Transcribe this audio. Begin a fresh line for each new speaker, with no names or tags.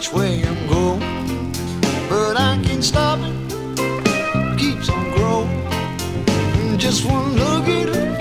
which way I'm going, but I can't stop it, keeps on growing. Just one look at her,